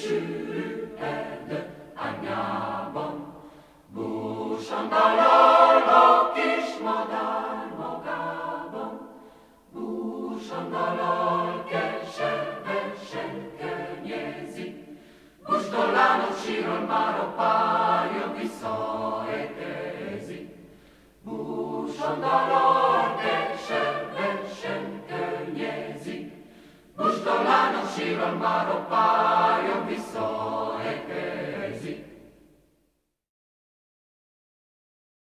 sűrűed anyjában. Búsandalol a kis madár magában, búsandalol keservesen könnyezik. Bustolános síron már a párja visszaérkezik. Búsandalol keservesen könnyezik. Bustolános síron már a párja visszaérkezik.